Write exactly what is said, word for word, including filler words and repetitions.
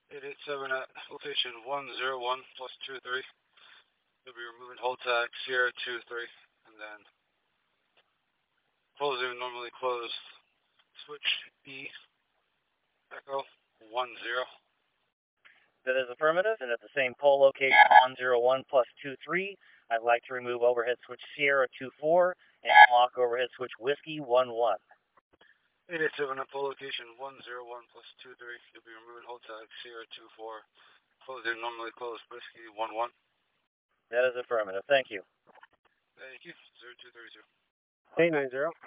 eight eight seven at location one zero one plus two three. You'll be removing hold tag Sierra two three, and then closing normally closed. Switch E Echo one zero. That is affirmative, and at the same pole location one zero one plus two three, I'd like to remove overhead switch Sierra two four and lock overhead switch Whiskey one one. eight eight seven at pole location one zero one plus two three. You'll be removing hold tag Sierra two four. Closing normally closed Whiskey one one. That is affirmative. Thank you. Thank you. zero two three zero. eight nine zero.